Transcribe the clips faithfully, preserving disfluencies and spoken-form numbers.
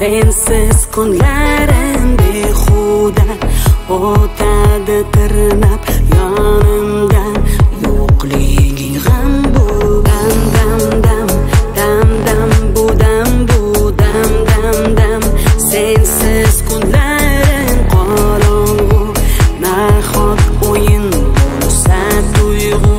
sensiz kunlarim behuda o'tadi tirnab yonimdan yo'qliging g'am bu dam dam dam dam dam bu dam bu dam dam dam sensiz kunlarim qorong'u nahot o'yin bo'lsa tuyg'u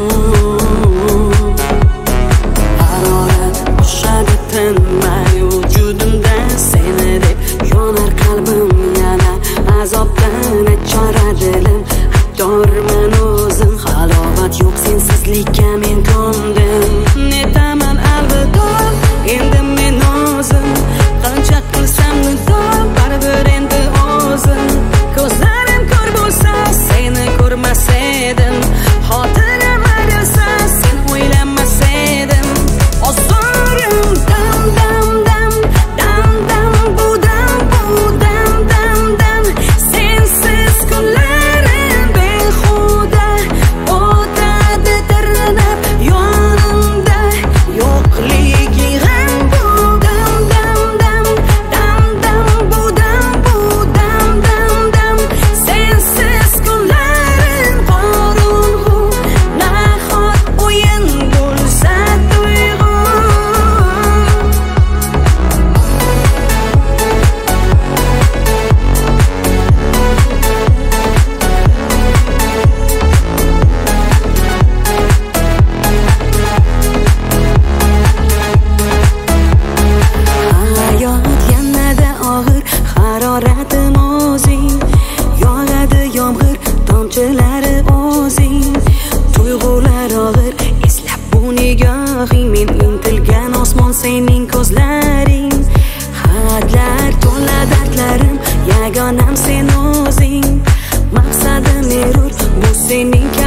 harorat oshadi tinmay vujudimda seni deb yonar qalbim yana azobdan achora dilim aybdorman o'zim halovat yo'q sensizlikka men ko'ndim netaman alvido endi men o'zim qancha qilsam nido baribir endi o'zim ko'zlarim ko'r bo'lsa seni ko'rmas edim xotiram ayrilsa sen o'ylamas edim ozorim dam dam dam dam dam bu dam bu dam dam dam sensiz kunlarim behuda o'tadi tirnab yonimda yo'qliging g'am bu dam dam dam dam dam bu dam bu dam dam dam sensiz kunlarim qorong'u nahot o'yin bo'lsa tuyg'u hayot yanada og'ir haroratim o'zing yog'adi yomg'ir tomchilari o'zing tuyg'ular og'ir eslab bu nigohing men intilgan osmon sening ko'zlaring hadlar to'la dardlarim yagonam sen o'zing maqsadim erur bu sening